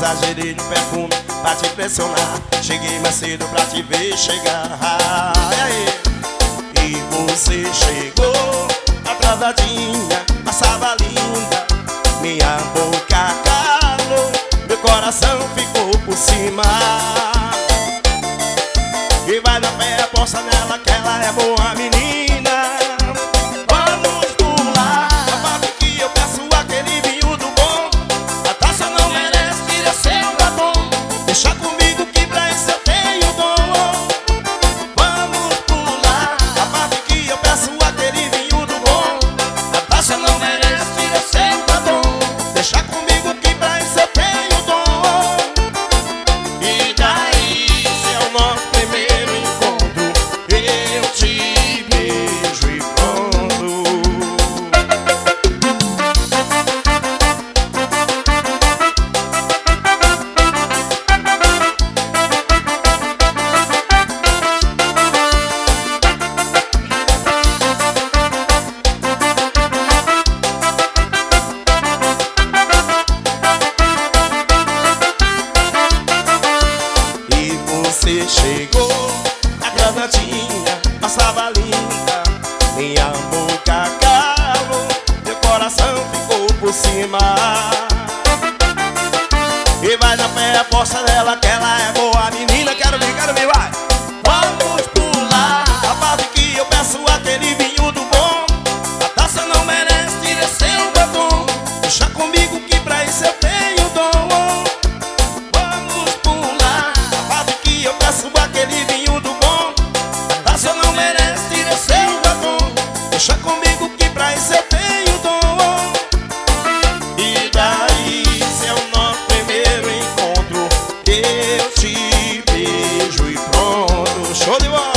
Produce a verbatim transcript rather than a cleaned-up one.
exagerei no perfume pra te impressionar. Cheguei mais cedo pra te ver chegar. E aí? E você chegou atrasadinha, passava linda, minha boca calou, meu coração ficou por cima. E vai na fé, aposta nela que ela é boa menina. Vamos pular a parte que eu peço aquele vinho do bom. A taça não merece, tira seu batom. Deixa comigo que pra isso eu tenho dom. Vamos pular a parte que eu peço aquele vinho do bom. A taça não merece, tira seu batom. Deixa comigo que pra isso eu tenho dom. E daí, se é o nosso primeiro encontro, eu te beijo e pronto. E você chegou atrasadinha, passava linda, minha boca calou, meu coração ficou por cima. E vai na fé, aposta dela que ela é boa menina. Quero ver, quero ver, vai. Vamos pular a parte que eu peço aquele vinho do bom. A taça não merece, tira seu batom. Deixa comigo que pra isso eu tenho dom. Vamos pular a parte que eu peço aquele vinho do bom. A taça não merece, tira seu batom. Deixa comigo que pra isso eu tenho dom. E daí, se é o nosso primeiro encontro, eu te beijo e pronto. Show de bola!